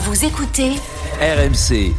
Vous écoutez RMC.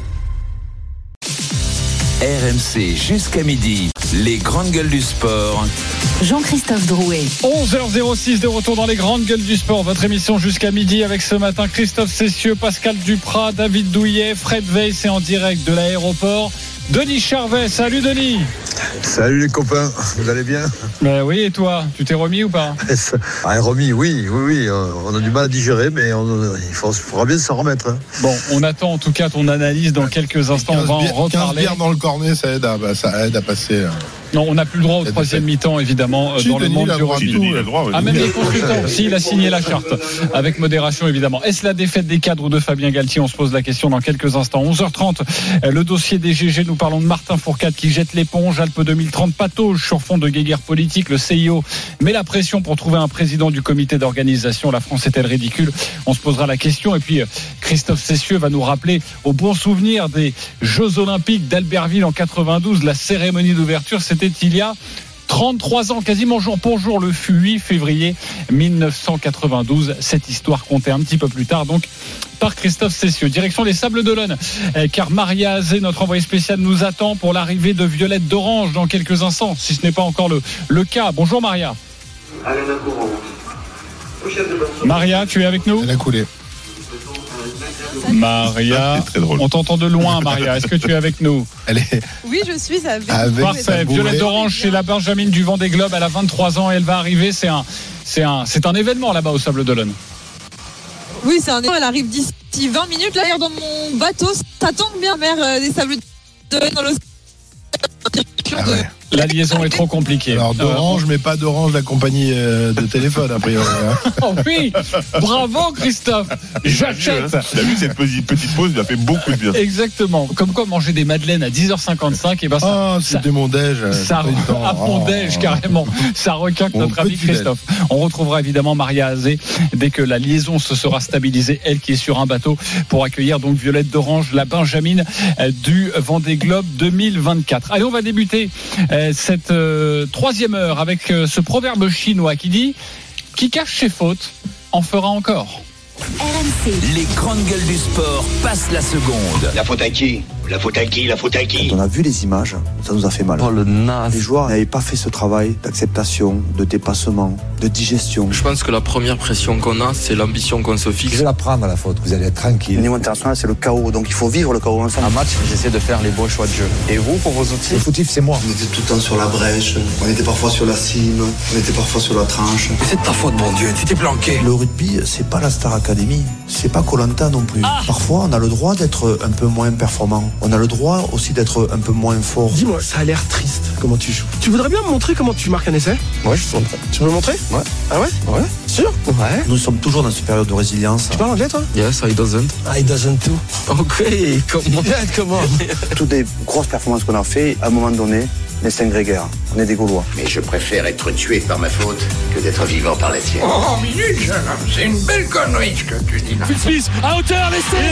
RMC jusqu'à midi. Les grandes gueules du sport. Jean-Christophe Drouet. 11h06 de retour dans les grandes gueules du sport. Votre émission jusqu'à midi avec ce matin Christophe Cessieux, Pascal Duprat, David Douillet, Fred Weiss et en direct de l'aéroport, Denis Charvet. Salut Denis. Salut les copains, vous allez bien? Oui, et toi, tu t'es remis ou pas? Remis, oui. On a du mal à digérer, mais il faudra bien s'en remettre. Hein. Bon, on attend en tout cas ton analyse dans quelques instants. On va en reparler. 15 bières dans le cornet, ça aide à passer. Non, on n'a plus le droit au troisième mi-temps, évidemment, dans le monde du rugby. Même les consultants, s'il a signé la charte, avec modération, évidemment. Est-ce la défaite des cadres ou de Fabien Galtier? On se pose la question dans quelques instants. 11h30, le dossier des GG, nous parlons de Martin Fourcade qui jette l'éponge. Alpes 2030 patauge sur fond de guéguerre politique. Le CIO met la pression pour trouver un président du comité d'organisation. La France est-elle ridicule? On se posera la question. Et puis, Christophe Cessieux va nous rappeler au bon souvenir des Jeux Olympiques d'Albertville en 92. La cérémonie d'ouverture, c'était il y a 33 ans, quasiment jour pour jour, le 8 février 1992. Cette histoire comptée un petit peu plus tard, donc, par Christophe Cessieux. Direction les Sables d'Olonne, car Maria Azé, notre envoyée spéciale, nous attend pour l'arrivée de Violette d'Orange dans quelques instants, si ce n'est pas encore le cas. Bonjour Maria. Maria, tu es avec nous? Elle a coulé. Maria, on t'entend de loin, Maria. Est-ce que tu es avec nous? Oui, je suis avec. Parfait. Violette d'Orange, c'est la Benjamine du Vendée Globe. Elle a 23 ans et elle va arriver. C'est un événement là-bas au Sables d'Olonne. Oui, c'est un événement. Elle arrive d'ici 20 minutes. Là, dans mon bateau, ça tombe bien, mère des Sables d'Olonne dans l'océan. La liaison est trop compliquée. Alors d'Orange, mais pas d'Orange, la compagnie de téléphone, a priori. Oh oui, bravo Christophe. J'achète. T'as vu cette petite pause, il a fait beaucoup de bien. Exactement. Comme quoi manger des madeleines à 10h55, et ben ça. C'était mon déj. Ça à mon déj carrément. Ça requinque notre ami Christophe. On retrouvera évidemment Maria Azé dès que la liaison se sera stabilisée. Elle qui est sur un bateau pour accueillir donc Violette d'Orange, la Benjamine du Vendée Globe 2024. Allez, on va débuter cette troisième heure avec ce proverbe chinois qui dit « Qui cache ses fautes en fera encore ». RMC. Les grandes gueules du sport passent la seconde. La faute à qui? La faute à qui? La faute à qui? Quand on a vu les images, ça nous a fait mal. Oh le naze. Les joueurs n'avaient pas fait ce travail d'acceptation, de dépassement, de digestion. Je pense que la première pression qu'on a, c'est l'ambition qu'on se fixe. Je vais la prendre la faute, vous allez être tranquille. Au niveau international, c'est le chaos, donc il faut vivre le chaos ensemble. Un match, j'essaie de faire les bons choix de jeu. Et vous, pour vos outils? Le fautif, c'est moi. On était tout le temps sur la brèche, on était parfois sur la cime, on était parfois sur la tranche. C'est de ta faute, bon Dieu, tu t'es planqué. Le rugby, c'est pas la Star Academy, c'est pas Koh-Lanta non plus. Parfois, on a le droit d'être un peu moins performant. On a le droit aussi d'être un peu moins fort. Dis-moi, ça a l'air triste comment tu joues. Tu voudrais bien me montrer comment tu marques un essai? Ouais, je suis prêt. Tu peux me montrer? Ouais. Ah ouais? Ouais. Sûr? Ouais. Nous sommes toujours dans cette période de résilience. Tu parles anglais toi? Yes, I doesn't. I doesn't too. Ok, comment? Comment? Toutes les grosses performances qu'on a fait, à un moment donné, l'instinct grégaire. On est des Gaulois. Mais je préfère être tué par ma faute que d'être vivant par la sienne. Oh, minute, jeune homme, c'est une belle connerie ce que tu dis là. Smith, à hauteur, laissez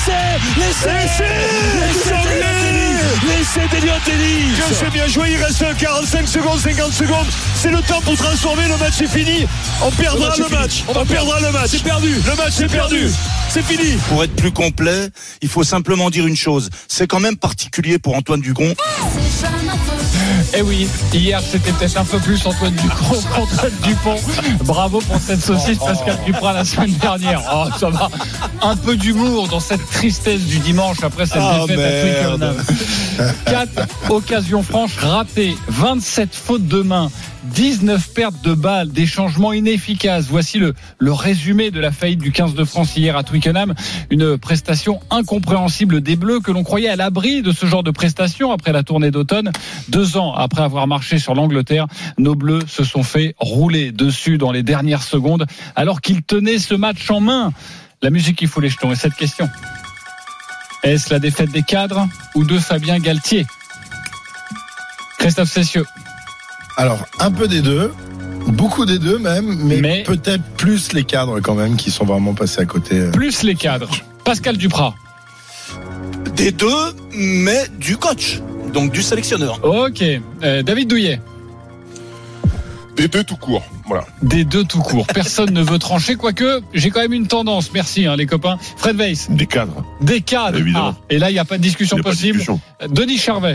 Deliotelli. Je sais bien joué, il reste 45 secondes, 50 secondes. C'est le temps pour transformer, le match est fini. On perdra le match. On perdra le match. C'est perdu. Le match est perdu. C'est fini. Pour être plus complet, il faut simplement dire une chose. C'est quand même particulier pour Antoine Ducron. Eh oui, hier c'était peut-être un peu plus Antoine Dupont. Bravo pour cette saucisse Pascal Duprat la semaine dernière. Oh, ça va. Un peu d'humour dans cette tristesse du dimanche après cette défaite à Twickenham. 4 occasions franches ratées, 27 fautes de main, 19 pertes de balles, des changements inefficaces. Voici le résumé de la faillite du 15 de France hier à Twickenham. Une prestation incompréhensible des Bleus que l'on croyait à l'abri de ce genre de prestation après la tournée d'automne. 2 ans après avoir marché sur l'Angleterre, nos Bleus se sont fait rouler dessus dans les dernières secondes alors qu'ils tenaient ce match en main. La musique qui fout les jetons. Et cette question: est-ce la défaite des cadres ou de Fabien Galtier? Christophe Cessieux. Alors, un peu des deux, beaucoup des deux même, mais peut-être plus les cadres quand même qui sont vraiment passés à côté. Plus les cadres. Pascal Duprat. Des deux, mais du coach, donc du sélectionneur. Ok. David Douillet. Des deux tout court. Voilà. Des deux tout court. Personne ne veut trancher, quoique j'ai quand même une tendance. Merci les copains. Fred Weiss. Des cadres. Des cadres. Évidemment. Et là, il n'y a pas de discussion possible. Denis Charvet.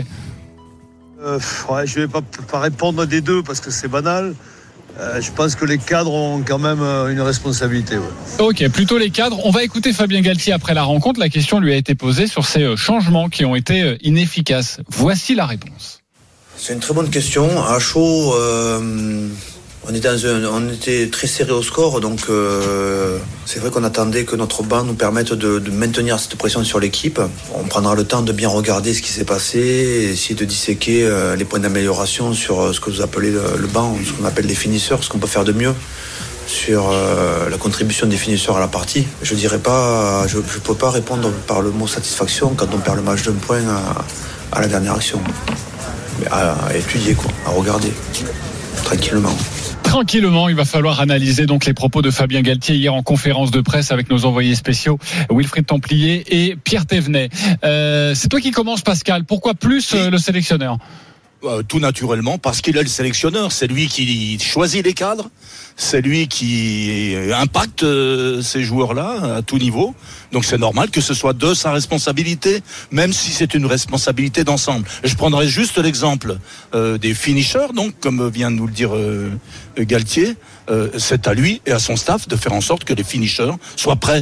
Je ne vais pas répondre des deux parce que c'est banal. Je pense que les cadres ont quand même une responsabilité. Ouais. Ok, plutôt les cadres. On va écouter Fabien Galtier après la rencontre. La question lui a été posée sur ces changements qui ont été inefficaces. Voici la réponse. C'est une très bonne question. À chaud, on était très serré au score, donc c'est vrai qu'on attendait que notre banc nous permette de maintenir cette pression sur l'équipe. On prendra le temps de bien regarder ce qui s'est passé, et essayer de disséquer les points d'amélioration sur ce que vous appelez le banc, ce qu'on appelle les finisseurs, ce qu'on peut faire de mieux sur la contribution des finisseurs à la partie. Je dirais pas, je peux pas répondre par le mot satisfaction quand on perd le match d'un point à la dernière action. Mais à étudier, à regarder tranquillement, il va falloir analyser donc les propos de Fabien Galtier hier en conférence de presse avec nos envoyés spéciaux Wilfried Templier et Pierre Thévenet. C'est toi qui commences, Pascal. Pourquoi plus le sélectionneur ? Tout naturellement, parce qu'il est le sélectionneur. C'est lui qui choisit les cadres. C'est lui qui impacte ces joueurs-là à tout niveau. Donc c'est normal que ce soit de sa responsabilité, même si c'est une responsabilité d'ensemble. Je prendrai juste l'exemple des finishers, donc comme vient de nous le dire Galtier, c'est à lui et à son staff de faire en sorte que les finishers soient prêts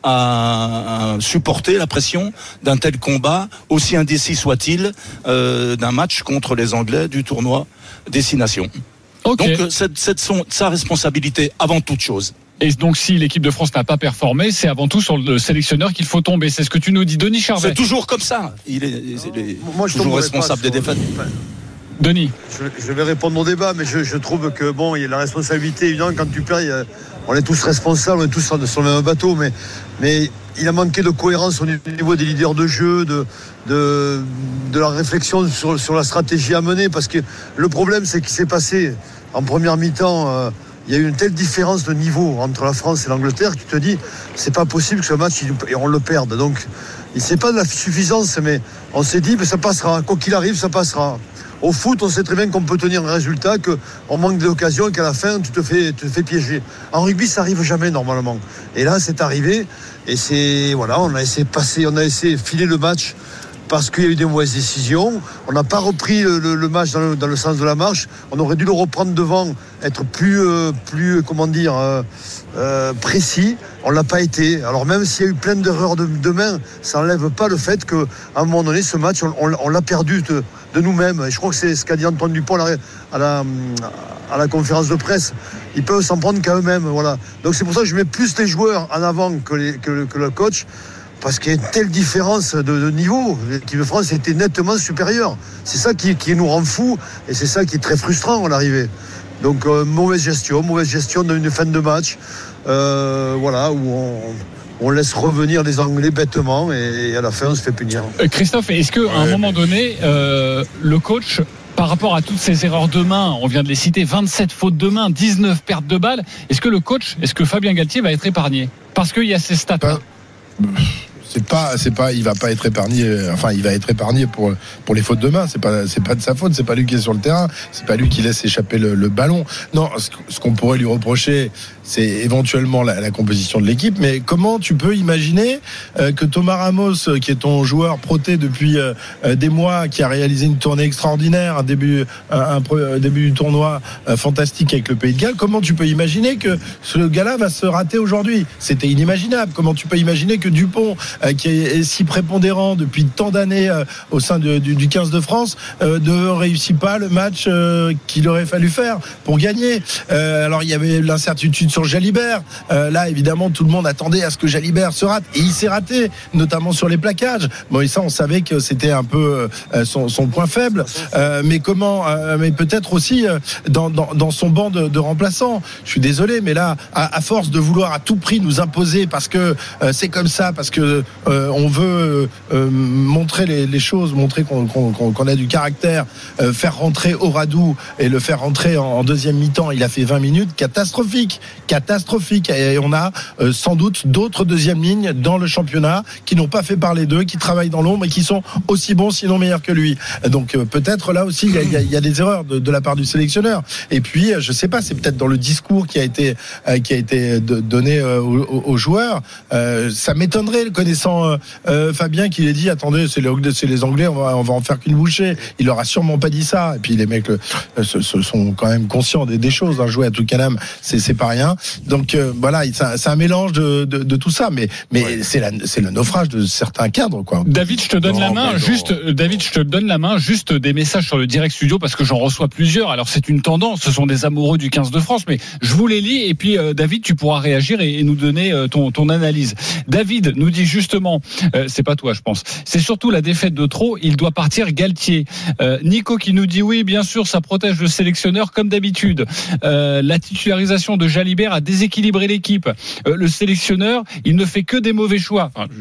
à supporter la pression d'un tel combat, aussi indécis soit-il, d'un match contre les Anglais du tournoi Destination. Okay. Donc c'est sa responsabilité avant toute chose. Et donc si l'équipe de France n'a pas performé, c'est avant tout sur le sélectionneur qu'il faut tomber. C'est ce que tu nous dis, Denis Charvet. C'est toujours comme ça. Il est toujours responsable des défaites. Denis. Je vais répondre au débat, mais je trouve que il y a la responsabilité évidemment quand tu perds. On est tous responsables, on est tous sur le même bateau, mais il a manqué de cohérence au niveau des leaders de jeu, de la réflexion sur la stratégie à mener, parce que le problème c'est qu'il s'est passé en première mi-temps. Il y a eu une telle différence de niveau entre la France et l'Angleterre que tu te dis c'est pas possible que ce match on le perde. Donc c'est pas de la suffisance, mais on s'est dit ça passera, quoi qu'il arrive ça passera. Au foot, on sait très bien qu'on peut tenir un résultat, qu'on manque d'occasion et qu'à la fin, tu te fais piéger. En rugby, ça arrive jamais normalement. Et là, c'est arrivé. Et on a essayé filer le match parce qu'il y a eu des mauvaises décisions. On n'a pas repris le match dans le sens de la marche. On aurait dû le reprendre devant, être plus précis. On l'a pas été. Alors même s'il y a eu plein d'erreurs de main, ça n'enlève pas le fait qu'à un moment donné, ce match, on l'a perdu de nous-mêmes. Et je crois que c'est ce qu'a dit Antoine Dupont à la conférence de presse. Ils peuvent s'en prendre qu'à eux-mêmes. Voilà. Donc c'est pour ça que je mets plus les joueurs en avant que le coach. Parce qu'il y a une telle différence de niveau. L'équipe de France était nettement supérieure. C'est ça qui nous rend fous. Et c'est ça qui est très frustrant à l'arrivée. Donc mauvaise gestion d'une fin de match. Où on laisse revenir les Anglais bêtement et à la fin on se fait punir. Christophe, est-ce qu'à un moment donné, le coach, par rapport à toutes ces erreurs de main, on vient de les citer, 27 fautes de main, 19 pertes de balles, est-ce que Fabien Galtier va être épargné ? Parce qu'il y a ces stats-là. Il va pas être épargné. Enfin, il va être épargné pour les fautes de main. C'est pas de sa faute. C'est pas lui qui est sur le terrain. C'est pas lui qui laisse échapper le ballon. Non, ce qu'on pourrait lui reprocher, c'est éventuellement la composition de l'équipe. Mais comment tu peux imaginer que Thomas Ramos, qui est ton joueur proté depuis des mois, qui a réalisé une tournée extraordinaire, un début du tournoi fantastique avec le Pays de Galles, comment tu peux imaginer que ce gars-là va se rater aujourd'hui ? C'était inimaginable. Comment tu peux imaginer que Dupont, qui est si prépondérant depuis tant d'années au sein du 15 de France, ne réussit pas le match qu'il aurait fallu faire pour gagner. Alors il y avait l'incertitude sur Jalibert. Là évidemment tout le monde attendait à ce que Jalibert se rate et il s'est raté, notamment sur les plaquages. Bon, et ça on savait que c'était un peu son point faible. Mais peut-être aussi dans son banc de remplaçants. Je suis désolé, mais là à force de vouloir à tout prix nous imposer parce que c'est comme ça, parce que on veut montrer les choses, montrer qu'on a du caractère, faire rentrer Auradou et le faire rentrer en deuxième mi-temps. Il a fait 20 minutes catastrophiques catastrophique. Et on a sans doute d'autres deuxièmes lignes dans le championnat qui n'ont pas fait parler d'eux, qui travaillent dans l'ombre et qui sont aussi bons, sinon meilleurs que lui. Donc peut-être là aussi il y a des erreurs de la part du sélectionneur. Et puis je sais pas, c'est peut-être dans le discours qui a été donné aux joueurs. Ça m'étonnerait, connaissant Fabien, qu'il ait dit attendez, c'est les Anglais, on va en faire qu'une bouchée. Il leur a sûrement pas dit ça. Et puis les mecs sont quand même conscients des choses. Jouer à Twickenham, c'est pas rien. Donc voilà, c'est un mélange de tout ça. Mais c'est le naufrage de certains cadres, quoi. David, je te donne la main. Juste des messages sur le direct studio parce que j'en reçois plusieurs. Alors c'est une tendance, ce sont des amoureux du 15 de France, mais je vous les lis et puis David, tu pourras réagir et nous donner ton analyse. David nous dit justement, c'est pas toi, je pense. C'est surtout la défaite de trop. Il doit partir Galtier. Nico qui nous dit oui, bien sûr, ça protège le sélectionneur comme d'habitude. La titularisation de Jalibert a déséquilibré l'équipe. Le sélectionneur, il ne fait que des mauvais choix. Enfin,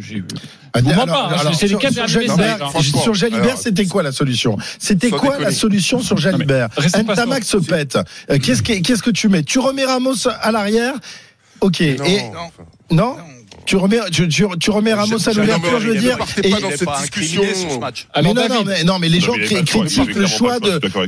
c'est les 4 derniers messages. Sur Jalibert, c'était quoi la solution ? C'était quoi la solution sur Jalibert ? Ntamak se pète. Qu'est-ce que tu mets ? Tu remets Ramos à l'arrière ? Ok. Non. Tu remets Ramos à l'ouverture, je veux dire. Et pas dans cette discussion. Mais les gens critiquent le choix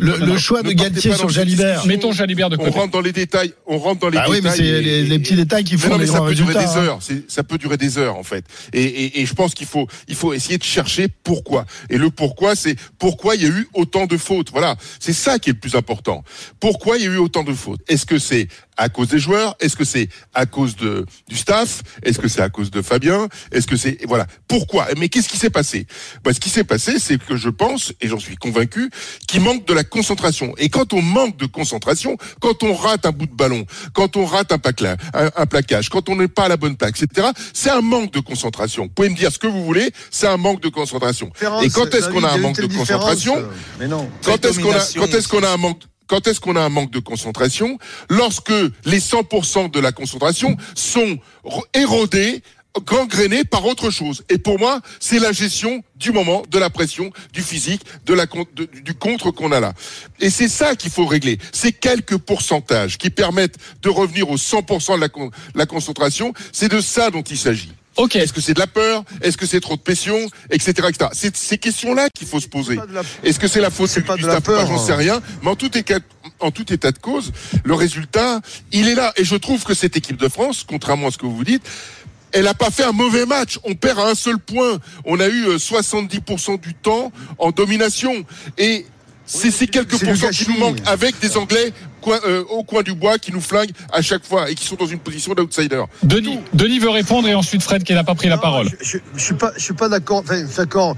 de Galtier sur Jalibert. Mettons Jalibert de côté. On rentre dans les détails. Oui, mais c'est les petits détails qui font les grands résultats. Ça peut durer des heures, en fait. Et je pense qu'il faut essayer de chercher pourquoi. Et le pourquoi, c'est pourquoi il y a eu autant de fautes. Voilà. C'est ça qui est le plus important. Pourquoi il y a eu autant de fautes ? Est-ce que c'est à cause des joueurs ? Est-ce que c'est à cause du staff ? Est-ce que c'est à cause de Fabien ? Est-ce que c'est... Voilà. Pourquoi ? Mais qu'est-ce qui s'est passé ? Ce qui s'est passé, c'est que je pense, et j'en suis convaincu, qu'il manque de la concentration. Et quand on manque de concentration, quand on rate un bout de ballon, quand on rate un plaquage, quand on n'est pas à la bonne plaque, etc., c'est un manque de concentration. Vous pouvez me dire ce que vous voulez, c'est un manque de concentration. Et quand est-ce qu'on a un manque de concentration ? Quand est-ce qu'on a un manque de concentration ? Lorsque les 100% de la concentration sont érodés, gangrénés par autre chose. Et pour moi, c'est la gestion du moment, de la pression, du physique, du contre qu'on a là. Et c'est ça qu'il faut régler. C'est quelques pourcentages qui permettent de revenir aux 100% de la concentration. C'est de ça dont il s'agit. Okay. Est-ce que c'est de la peur ? Est-ce que c'est trop de pression ? Etc. C'est ces questions-là qu'il faut se poser. Est-ce que c'est la faute du staff ? J'en sais rien. Mais en tout état de cause, le résultat, il est là. Et je trouve que cette équipe de France, contrairement à ce que vous dites, elle n'a pas fait un mauvais match. On perd à un seul point. On a eu 70% du temps en domination. Et c'est ces quelques pourcents qui nous manquent avec des Anglais au coin du bois qui nous flinguent à chaque fois et qui sont dans une position d'outsider. Denis veut répondre et ensuite Fred qui n'a pas pris la parole. Je suis pas d'accord. Enfin, d'accord.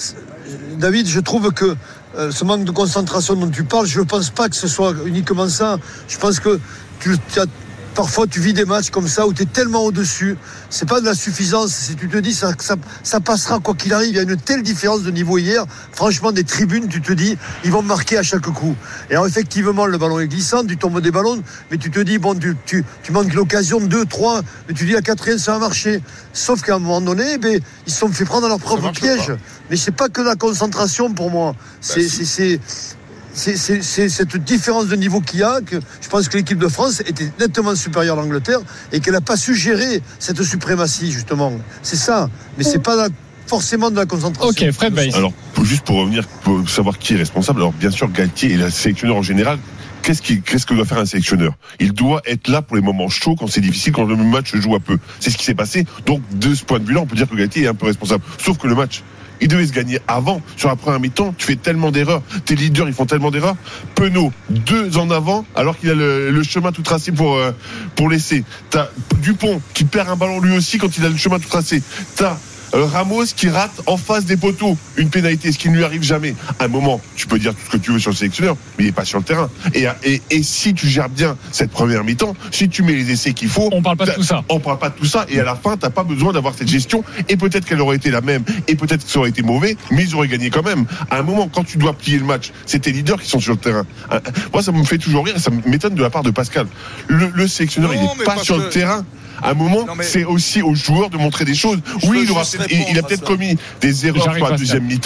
David, je trouve que ce manque de concentration dont tu parles, je ne pense pas que ce soit uniquement ça. Je pense que parfois tu vis des matchs comme ça où tu es tellement au-dessus, c'est pas de la suffisance, si tu te dis ça passera quoi qu'il arrive. Il y a une telle différence de niveau hier, franchement des tribunes, tu te dis ils vont marquer à chaque coup. Et alors effectivement le ballon est glissant, tu tombes des ballons, mais tu te dis bon tu manques l'occasion 2, 3, mais tu dis à 4e ça va marcher. Sauf qu'à un moment donné, ils se sont fait prendre à leur propre piège. Pas. Mais c'est pas que la concentration pour moi. C'est cette différence de niveau qu'il y a que je pense que l'équipe de France était nettement supérieure à l'Angleterre et qu'elle n'a pas su gérer cette suprématie justement. C'est ça, mais c'est pas forcément de la concentration. Ok, Fred Weiss. Alors, juste pour revenir, pour savoir qui est responsable, alors bien sûr Galtier et le sélectionneur en général. Qu'est-ce que doit faire un sélectionneur ? Il doit être là pour les moments chauds, quand c'est difficile, quand le match se joue un peu. C'est ce qui s'est passé. Donc, de ce point de vue-là, on peut dire que Galtier est un peu responsable. Sauf que le match, il devait se gagner avant. Sur la première mi-temps, tu fais tellement d'erreurs. Tes leaders, ils font tellement d'erreurs. Penaud, 2 en avant, alors qu'il a le chemin tout tracé pour laisser. T'as Dupont qui perd un ballon lui aussi quand il a le chemin tout tracé. T'as Ramos qui rate en face des poteaux une pénalité, ce qui ne lui arrive jamais. À un moment, tu peux dire tout ce que tu veux sur le sélectionneur, mais il n'est pas sur le terrain. Et si tu gères bien cette première mi-temps, si tu mets les essais qu'il faut, on parle pas de tout ça. On parle pas de tout ça. Et à la fin, t'as pas besoin d'avoir cette gestion. Et peut-être qu'elle aurait été la même, et peut-être que ça aurait été mauvais, mais ils auraient gagné quand même. À un moment, quand tu dois plier le match, c'est tes leaders qui sont sur le terrain. Moi, ça me fait toujours rire. Ça m'étonne de la part de Pascal. Le sélectionneur, il n'est pas sur le terrain. À un moment, c'est aussi aux joueurs de montrer des choses. Oui, il a peut-être commis des erreurs sur la deuxième mi-temps.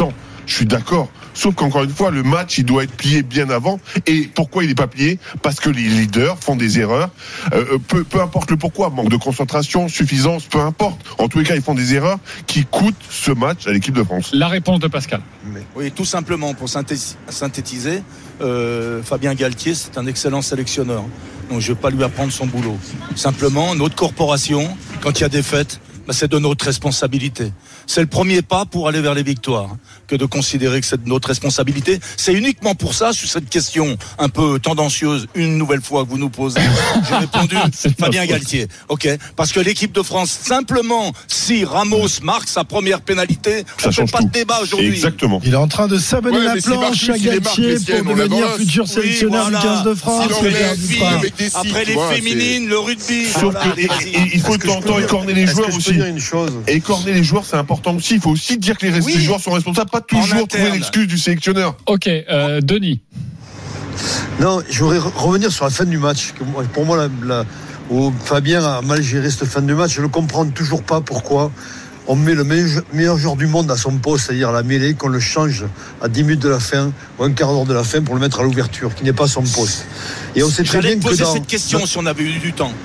Je suis d'accord. Sauf qu'encore une fois, le match, il doit être plié bien avant. Et pourquoi il n'est pas plié ? Parce que les leaders font des erreurs. Peu importe le pourquoi, manque de concentration, suffisance, peu importe. En tous les cas, ils font des erreurs qui coûtent ce match à l'équipe de France. La réponse de Pascal. Oui, tout simplement, pour synthétiser, Fabien Galtier, c'est un excellent sélectionneur. Donc je ne vais pas lui apprendre son boulot. Simplement, notre corporation, quand il y a des fêtes, c'est de notre responsabilité. C'est le premier pas pour aller vers les victoires, que de considérer que c'est de notre responsabilité. C'est uniquement pour ça, sur cette question un peu tendancieuse, une nouvelle fois que vous nous posez, j'ai répondu Fabien Galtier. Ok, parce que l'équipe de France, simplement, si Ramos marque sa première pénalité, on ne fait pas de débat aujourd'hui. Exactement. Il est en train de s'abonner la planche à Galtier pour devenir futur sélectionneur du 15 de France. Après les féminines, le rugby. Sauf il faut de temps en temps écorner les joueurs aussi. Et écorner les joueurs, c'est important aussi. Il faut aussi dire que les joueurs sont responsables, pas toujours trouver l'excuse du sélectionneur. Ok, Denis. Non, je voudrais revenir sur la fin du match. Pour moi, où Fabien a mal géré cette fin de match. Je ne comprends toujours pas pourquoi on met le meilleur joueur du monde à son poste, c'est-à-dire la mêlée, qu'on le change à 10 minutes de la fin ou un quart d'heure de la fin pour le mettre à l'ouverture, qui n'est pas son poste. Et on sait très bien que poser cette question si on avait eu du temps.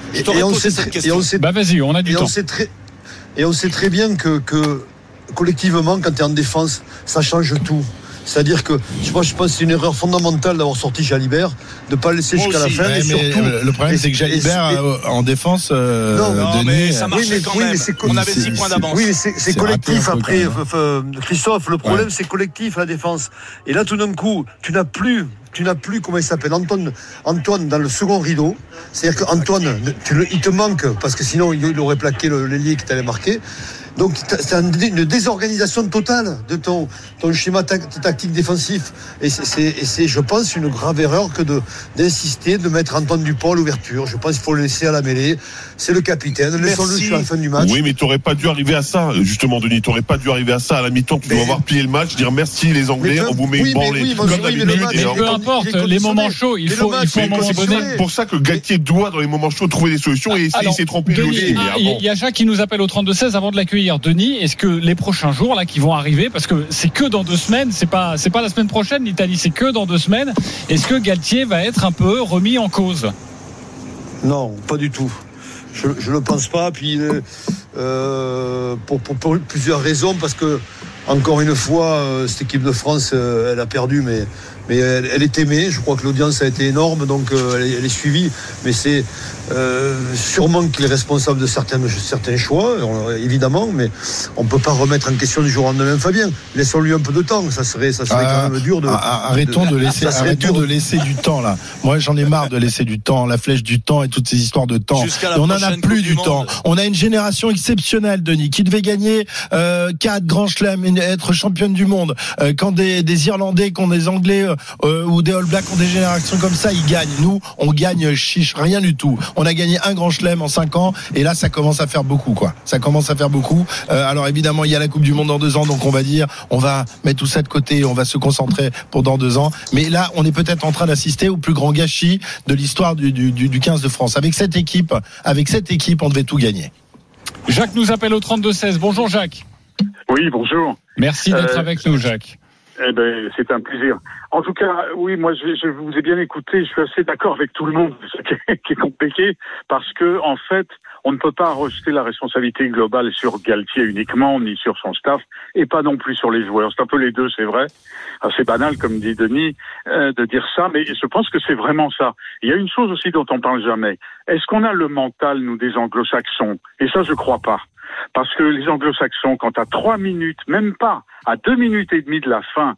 Vas-y, on a du temps. Et on sait très bien que collectivement, quand tu es en défense, ça change tout. C'est-à-dire que je pense que c'est une erreur fondamentale d'avoir sorti Jalibert, de ne pas le laisser jusqu'à la fin. Ouais, et surtout, le problème, c'est que Jalibert en défense. Non, mais ça marchait quand même. On avait 6 points d'avance. Oui, mais c'est collectif après. Christophe, le problème, c'est collectif, la défense. Et là, tout d'un coup, tu n'as plus, comment il s'appelle, Antoine dans le second rideau. C'est-à-dire qu'Antoine, il te manque, parce que sinon, il aurait plaqué l'ailier qui t'allait marquer. Donc c'est une désorganisation totale de ton schéma tactique défensif et c'est je pense une grave erreur que d'insister de mettre Antoine Dupont à l'ouverture. Je pense qu'il faut le laisser à la mêlée. C'est le capitaine, laissons-le jusqu'à la fin du match. Oui, mais t'aurais pas dû arriver à ça, justement, Denis. T'aurais pas dû arriver à ça à la mi-temps. Tu dois avoir plié le match, dire merci les Anglais, on vous met une branlée. Mais peu importe, les moments chauds, il faut à un moment donné. C'est pour ça que Galtier doit dans les moments chauds trouver des solutions et il s'est trompé lui aussi. Il y a Jacques qui nous appelle au 32-16 avant de l'accueillir. Denis, est-ce que les prochains jours là qui vont arriver, parce que c'est que dans 2 semaines, c'est pas la semaine prochaine l'Italie, c'est que dans 2 semaines, est-ce que Galtier va être un peu remis en cause ? Non, pas du tout. Je ne le pense pas. Puis pour plusieurs raisons, parce que encore une fois, cette équipe de France, elle a perdu, mais elle est aimée. Je crois que l'audience a été énorme, donc elle est suivie. Mais c'est sûrement qu'il est responsable de certains choix, évidemment, mais on ne peut pas remettre en question du jour au lendemain Fabien. Laissons-lui un peu de temps, ça serait quand même dur de... Arrêtons de laisser du temps, là. Moi, j'en ai marre de laisser du temps, la flèche du temps et toutes ces histoires de temps. Et on n'en a plus du temps. On a une génération exceptionnelle, Denis, qui devait gagner 4 grands chelems, être championne du monde. Quand des Irlandais, quand des Anglais ou des All Blacks ont des générations comme ça, ils gagnent. Nous, on gagne chiche, rien du tout. On a gagné un grand chelem en 5 ans et là, ça commence à faire beaucoup, quoi. Ça commence à faire beaucoup. Alors évidemment, il y a la Coupe du Monde dans 2 ans, donc on va dire, on va mettre tout ça de côté, on va se concentrer pour dans 2 ans. Mais là, on est peut-être en train d'assister au plus grand gâchis de l'histoire du 15 de France. Avec cette équipe, on devait tout gagner. Jacques nous appelle au 32-16. Bonjour Jacques. Oui, bonjour. Merci d'être avec nous, Jacques. Eh ben, c'est un plaisir. En tout cas, oui, moi, je vous ai bien écouté. Je suis assez d'accord avec tout le monde, ce qui est compliqué, parce que, en fait, on ne peut pas rejeter la responsabilité globale sur Galtier uniquement, ni sur son staff, et pas non plus sur les joueurs. C'est un peu les deux, c'est vrai. Alors, c'est banal, comme dit Denis, de dire ça, mais je pense que c'est vraiment ça. Il y a une chose aussi dont on parle jamais. Est-ce qu'on a le mental, nous, des anglo-saxons? Et ça, je crois pas. Parce que les anglo-saxons, quand à 3 minutes, même pas, à 2 minutes et demie de la fin,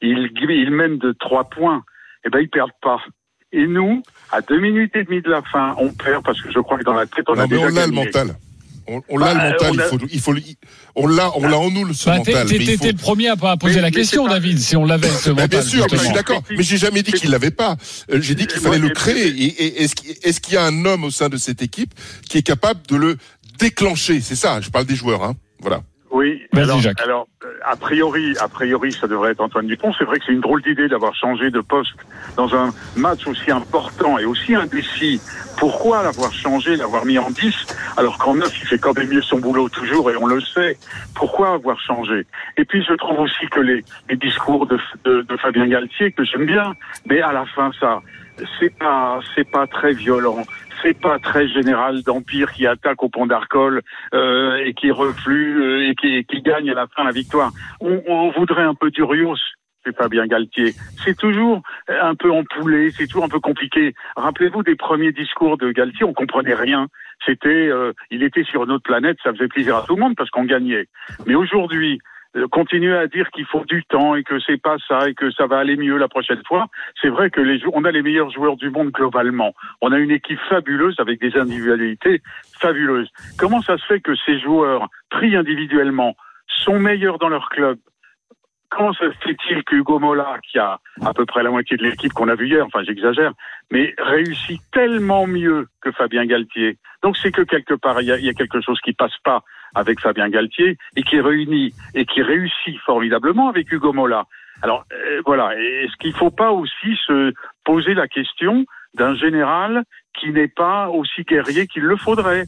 ils mènent de 3 points, eh ben, ils perdent pas. Et nous, à 2 minutes et demie de la fin, on perd parce que je crois que dans la tête, on a déjà gagné. Le mental. On l'a le mental, on l'a en nous ce mental. T'étais le premier à pas poser la question, David, si on l'avait ce mental. Bien sûr, je suis d'accord, mais j'ai jamais dit qu'il l'avait pas. J'ai dit qu'il fallait le créer. Et est-ce qu'il y a un homme au sein de cette équipe qui est capable de le déclencher? C'est ça, je parle des joueurs, hein. Voilà. Oui, vas-y, Jacques. Alors, a priori, ça devrait être Antoine Dupont. C'est vrai que c'est une drôle d'idée d'avoir changé de poste dans un match aussi important et aussi indécis. Pourquoi l'avoir changé, l'avoir mis en 10, alors qu'en 9, il fait quand même mieux son boulot toujours, et on le sait. Pourquoi avoir changé? Et puis, je trouve aussi que les discours de Fabien Galtier, que j'aime bien, mais à la fin, ça, c'est pas très violent. C'est pas très général d'Empire qui attaque au pont d'Arcole et qui reflue et qui gagne à la fin la victoire. On voudrait un peu d'Urios, c'est Fabien Galtier. C'est toujours un peu empoulé, c'est toujours un peu compliqué. Rappelez-vous des premiers discours de Galtier, on comprenait rien. C'était, il était sur une autre planète, ça faisait plaisir à tout le monde parce qu'on gagnait. Mais aujourd'hui, continuer à dire qu'il faut du temps et que c'est pas ça et que ça va aller mieux la prochaine fois. C'est vrai que on a les meilleurs joueurs du monde globalement. On a une équipe fabuleuse avec des individualités fabuleuses. Comment ça se fait que ces joueurs, pris individuellement, sont meilleurs dans leur club? Comment se fait-il que Hugo Mola, qui a à peu près la moitié de l'équipe qu'on a vue hier, enfin j'exagère, mais réussit tellement mieux que Fabien Galtier? Donc c'est que quelque part, il y a quelque chose qui passe pas avec Fabien Galtier et qui réussit formidablement avec Hugo Mola. Alors voilà, est-ce qu'il ne faut pas aussi se poser la question d'un général qui n'est pas aussi guerrier qu'il le faudrait?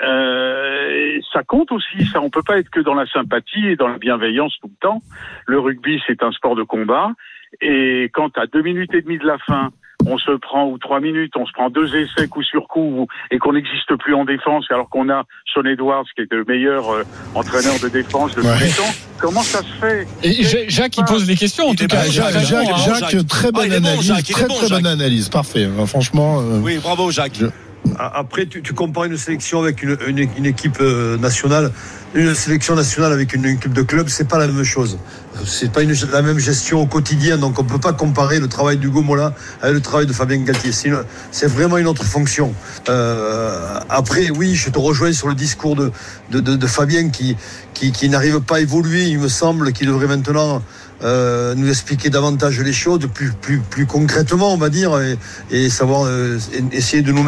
Ça compte aussi, ça. On peut pas être que dans la sympathie et dans la bienveillance tout le temps. Le rugby, c'est un sport de combat. Et quand à 2 minutes et demie de la fin, on se prend, ou 3 minutes, on se prend 2 essais coup sur coup, et qu'on n'existe plus en défense, alors qu'on a Sean Edwards, qui est le meilleur entraîneur de défense de tous les temps. Comment ça se fait? Et Jacques, il pose les questions, en tout cas. Jacques, très bonne analyse, très bonne analyse, parfait. Franchement. Oui, bravo, Jacques. Après, tu compares une sélection avec une équipe nationale. Une sélection nationale avec une équipe de club, c'est pas la même chose. C'est pas la même gestion au quotidien, donc on peut pas comparer le travail d'Hugo Mola avec le travail de Fabien Galtier. C'est vraiment une autre fonction. Après, oui, je te rejoins sur le discours de Fabien qui n'arrive pas à évoluer. Il me semble qu'il devrait maintenant nous expliquer davantage les choses plus concrètement, on va dire, et savoir essayer de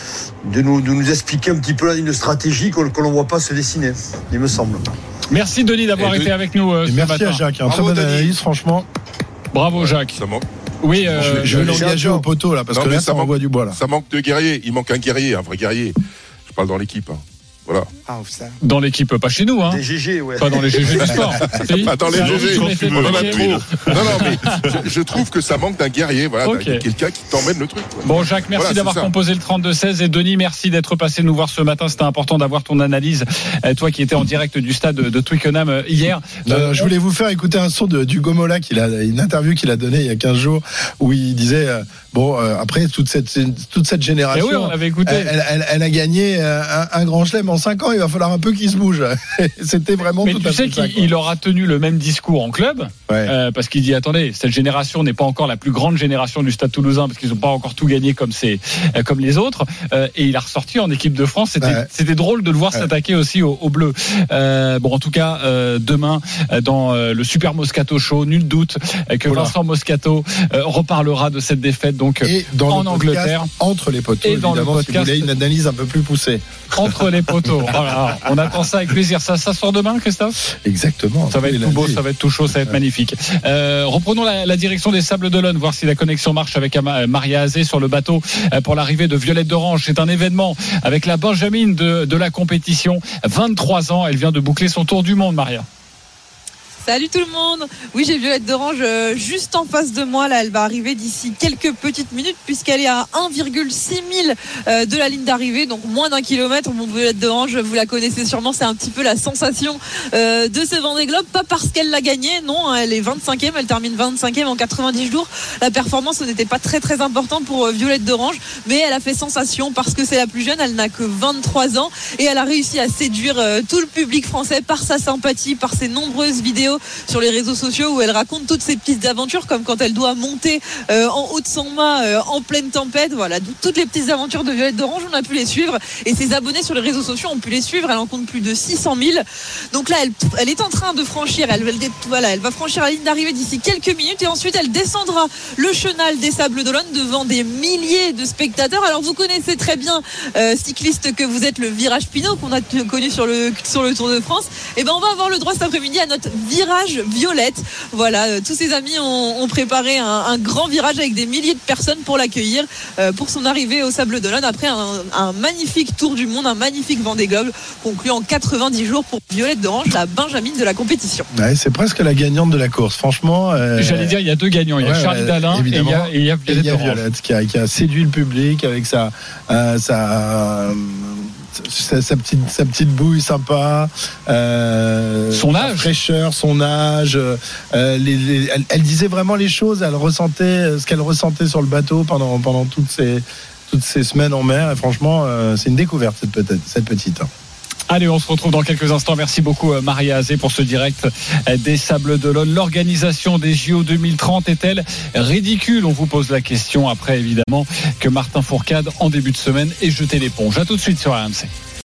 nous expliquer un petit peu une stratégie que l'on voit pas se dessiner, il me semble. Merci Denis d'avoir été avec nous ce merci matin. À Jacques, très bonne analyse, franchement. Bravo Jacques. Ça manque. Oui, je vais l'engager au poteau là, parce que là ça envoie du bois là. Ça manque de guerriers, il manque un guerrier, un vrai guerrier. Je parle dans l'équipe. Voilà. Dans l'équipe, pas chez nous, hein. Des GG, ouais. Pas dans les GG du sport. Pas dans les GG. On en a trop. Non, mais je trouve que ça manque d'un guerrier, voilà, okay. Quelqu'un qui t'emmène le truc. Quoi. Bon, Jacques, merci d'avoir composé le 32-16 et Denis, merci d'être passé nous voir ce matin. C'était important d'avoir ton analyse, toi qui étais en direct du stade de Twickenham hier. Je voulais vous faire écouter un son d'Hugo Mola, une interview qu'il a donnée il y a 15 jours où il disait après toute cette génération, oui, on avait écouté. Elle a gagné un grand chelem en 5 ans, il va falloir un peu qu'il se bouge. C'était vraiment mais tout à fait. Mais tu sais qu'il aura tenu le même discours en club, parce qu'il dit attendez, cette génération n'est pas encore la plus grande génération du Stade Toulousain parce qu'ils n'ont pas encore tout gagné comme les autres. Et il a ressorti en équipe de France. C'était drôle de le voir s'attaquer aussi aux Bleus. Bon, en tout cas, demain dans le Super Moscato Show, nul doute que Vincent Moscato reparlera de cette défaite donc en Angleterre entre les poteaux. Et dans évidemment, le podcast, si vous voulez une analyse un peu plus poussée. Entre les poteaux. Voilà, on attend ça avec plaisir. Ça sort demain, Christophe ? Exactement. Ça va être tout beau, ça va être tout chaud, ça va être magnifique. Reprenons la direction des Sables d'Olonne, voir si la connexion marche avec Maria Azé sur le bateau pour l'arrivée de Violette d'Orange. C'est un événement avec la Benjamine de la compétition. 23 ans, elle vient de boucler son tour du monde, Maria. Salut tout le monde. Oui, j'ai Violette d'Orange juste en face de moi. Là, elle va arriver d'ici quelques petites minutes puisqu'elle est à 1,6 mille de la ligne d'arrivée, donc moins d'1 kilomètre. Mon Violette d'Orange, vous la connaissez sûrement, c'est un petit peu la sensation de ce Vendée Globe. Pas parce qu'elle l'a gagné, non, elle est 25e, elle termine 25e en 90 jours. La performance n'était pas très très importante pour Violette d'Orange, mais elle a fait sensation parce que c'est la plus jeune, elle n'a que 23 ans et elle a réussi à séduire tout le public français par sa sympathie, par ses nombreuses vidéos sur les réseaux sociaux où elle raconte toutes ses petites aventures, comme quand elle doit monter en haut de son mât en pleine tempête. Voilà, toutes les petites aventures de Violette d'Orange, on a pu les suivre et ses abonnés sur les réseaux sociaux ont pu les suivre. Elle en compte plus de 600 000. Donc là, elle est en train de franchir. Elle va franchir la ligne d'arrivée d'ici quelques minutes et ensuite elle descendra le chenal des Sables d'Olonne devant des milliers de spectateurs. Alors vous connaissez très bien, cycliste que vous êtes, le virage Pinot qu'on a connu sur le Tour de France. Et ben on va avoir le droit cet après-midi à notre virage Violette. Voilà, tous ses amis ont préparé un grand virage avec des milliers de personnes pour l'accueillir pour son arrivée aux Sables d'Olonne après un magnifique tour du monde, un magnifique Vendée Globe conclu en 90 jours pour Violette d'Orange, la benjamine de la compétition. Ouais, c'est presque la gagnante de la course, franchement. J'allais dire, il y a 2 gagnants. Il y a Charlie Dalin et il y a Violette qui a séduit le public avec sa petite bouille sympa, son âge, fraîcheur, son âge. Elle disait vraiment les choses. Elle ressentait ce qu'elle ressentait sur le bateau pendant toutes ces semaines en mer. Et franchement, c'est une découverte cette petite. Allez, on se retrouve dans quelques instants. Merci beaucoup Maria Azé pour ce direct des Sables d'Olonne. L'organisation des JO 2030 est-elle ridicule? On vous pose la question après évidemment que Martin Fourcade en début de semaine ait jeté l'éponge. À tout de suite sur RMC.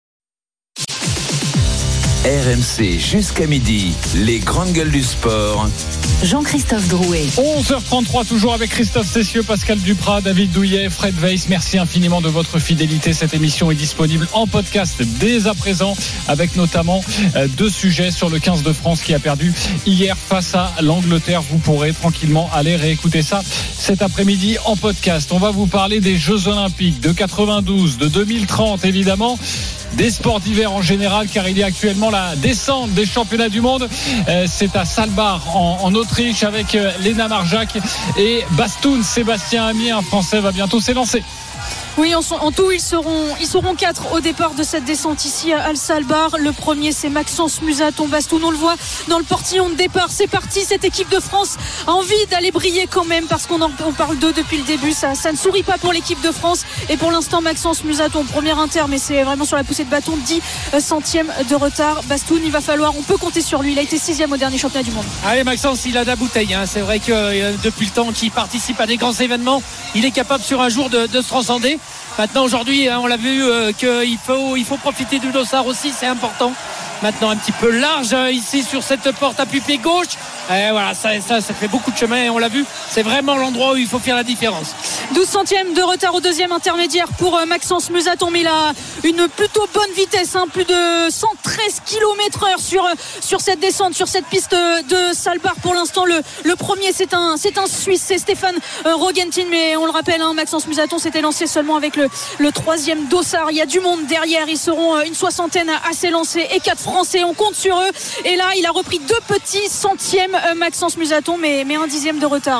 RMC jusqu'à midi, les grandes gueules du sport. Jean-Christophe Drouet. 11h33, toujours avec Christophe Cessieux, Pascal Duprat, David Douillet, Fred Weiss. Merci infiniment de votre fidélité. Cette émission est disponible en podcast dès à présent, avec notamment 2 sujets sur le 15 de France qui a perdu hier face à l'Angleterre. Vous pourrez tranquillement aller réécouter ça cet après-midi en podcast. On va vous parler des Jeux Olympiques de 92, de 2030 évidemment, des sports d'hiver en général, car il y a actuellement la descente des championnats du monde. C'est à Saalbach en Autriche avec Léna Marjac et Bastoun. Sébastien Amier, un Français, va bientôt s'élancer. Oui, en tout, ils seront 4 au départ de cette descente ici à Saalbach. Le premier, c'est Maxence Musaton-Bastoun. On le voit dans le portillon de départ. C'est parti. Cette équipe de France a envie d'aller briller quand même parce qu'on parle d'eux depuis le début. Ça ne sourit pas pour l'équipe de France. Et pour l'instant, Maxence Musaton, premier inter, mais c'est vraiment sur la poussée de bâton, 10 centièmes de retard. Bastoun, on peut compter sur lui. Il a été 6e au dernier championnat du monde. Allez, Maxence, il a de la bouteille. C'est vrai que depuis le temps qu'il participe à des grands événements, il est capable sur un jour de se transcender. Maintenant aujourd'hui on l'a vu qu'il faut profiter du dossard aussi, c'est important. Maintenant un petit peu large ici sur cette porte à pied gauche. Et voilà, ça fait beaucoup de chemin et on l'a vu, c'est vraiment l'endroit où il faut faire la différence. 12 centièmes de retard au deuxième intermédiaire pour Maxence Musaton, mais il a une plutôt bonne vitesse, plus de 113 km/h sur cette descente, sur cette piste de Saalbach. Pour l'instant le premier c'est un Suisse, c'est Stéphane Rogentin, mais on le rappelle, Maxence Musaton s'était lancé seulement avec le troisième dossard. Il y a du monde derrière, ils seront une soixantaine à s'élancer et 4 Français, on compte sur eux. Et là il a repris 2 petits centièmes Maxence Musaton, mais un 10e de retard.